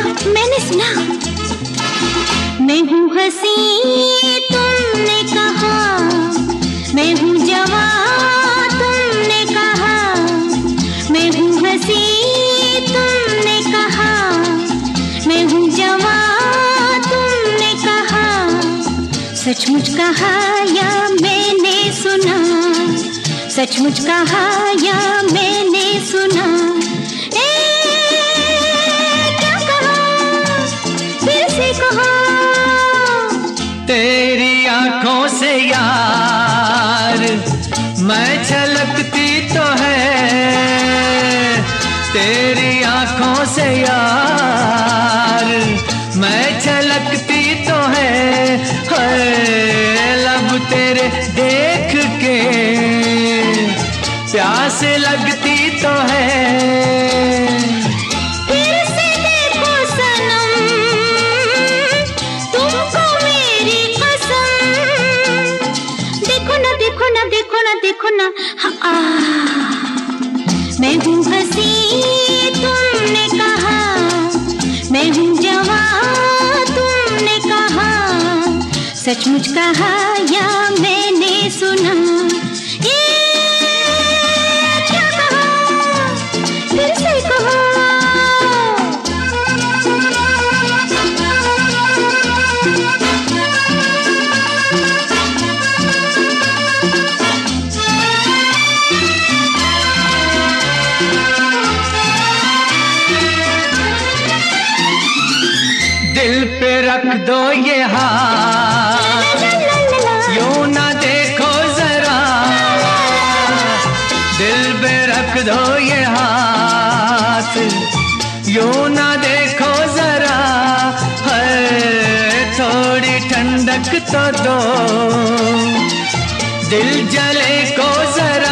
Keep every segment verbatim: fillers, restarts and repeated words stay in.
मैंने सुना। मैं हूँ हंसी तुमने कहा, मैं हूँ जवां तुमने कहा, मैं हूँ हंसी तुमने कहा, मैं हूँ जवां तुमने कहा। सचमुच कहा या मैंने सुना, सचमुच कहा या मैंने सुना। ए, क्या कहा फिर से कहो। तेरी आंखों से यार मैं छलकती तो है, तेरी आंखों से यार मैं छलकती तो है। है लब तेरे देख के प्यास लगती तो है। फिर से देखो सनम तुमको मेरी कसम। देखो ना देखो ना देखो ना देखो ना। हाँ, मैं हूँ हंसी तुमने कहा, मैं हूँ जवां तुमने कहा। सचमुच कहा या मैंने सुना। दिल पे रख दो ये हाथ, यूं ना देखो जरा। दिल पे रख दो ये हाथ, यूं ना देखो जरा। है थोड़ी ठंडक तो दो, दिल जले को जरा।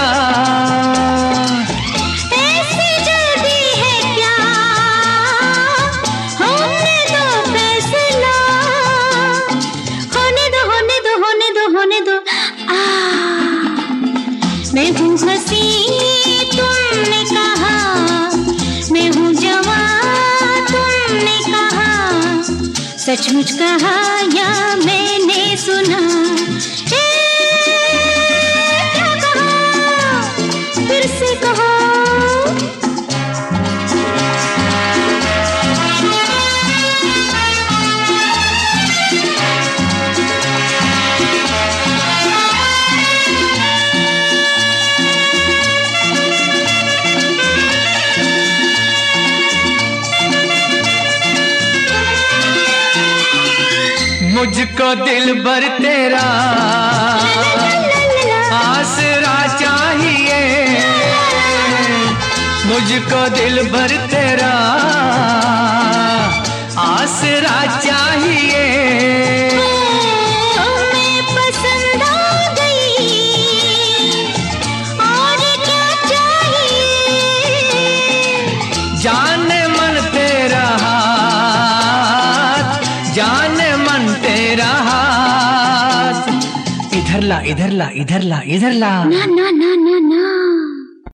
मैं हूँ हंसी तुमने कहा, मैं हूँ जवां तुमने कहा। सचमुच कहा या मैंने सुना। ए, क्या कहा फिर से कहो। मुझको दिल भर तेरा आसरा चाहिए, मुझको दिल भर तेरा आसरा चाहिए। मैं पसंद आ गई और क्या चाहिए। जाने मन तेरा हाथ, जाने मन तेरा हाथ। इधर ला इधर ला इधर ला इधर ला। ना ना ना ना ना।